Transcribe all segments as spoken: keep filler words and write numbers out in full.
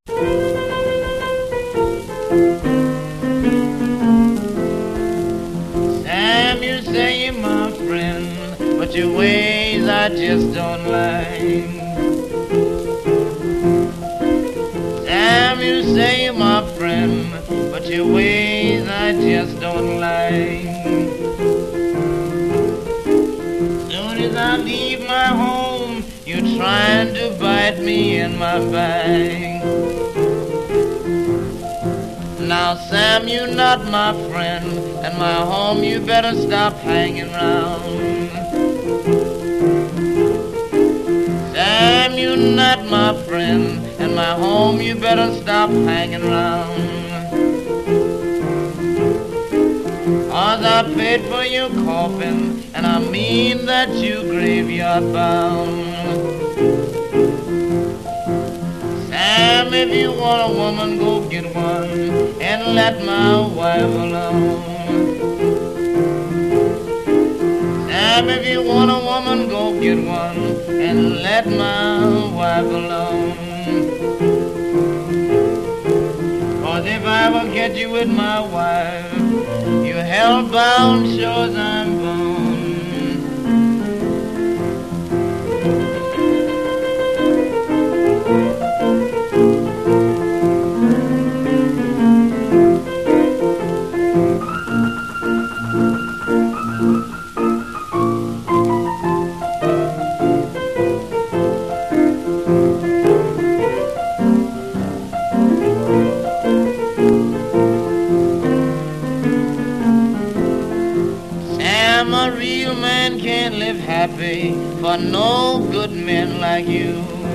Sam, you say you're my friend, but your ways I just don't like. Sam, you say you're my friend, but your ways I just don't like. Soon as I leave my home, you're trying to bite me in my back. Now, Sam, you're not my friend, and my home you better stop hanging round. Sam, you're not my friend, and my home you better stop hanging round. 'Cause I paid for your coffin, and I mean that you graveyard bound. Sam, if you want a woman, go get one, and let my wife alone. Sam, if you want a woman, go get one, and let my wife alone. 'Cause if I ever get you with my wife, you're hellbound, sure as I'm born. A real man can't live happy for no good men like you.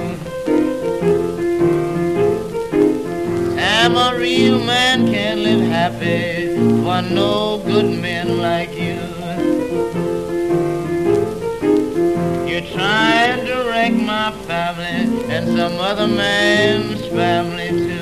Sam, a real man can't live happy for no good men like you. You're trying to wreck my family and some other man's family too.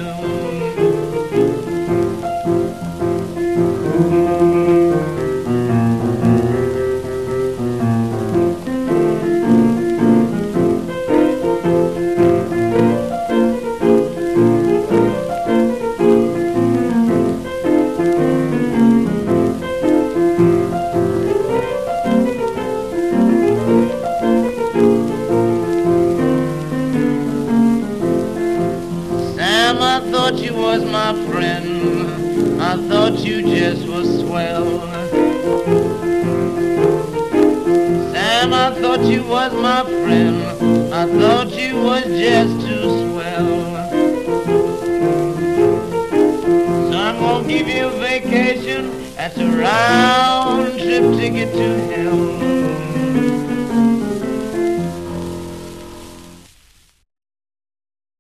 I thought you was my friend, I thought you just was swell. Sam, I thought you was my friend, I thought you was just too swell. So I'm gonna give you a vacation, that's a round trip ticket to hell.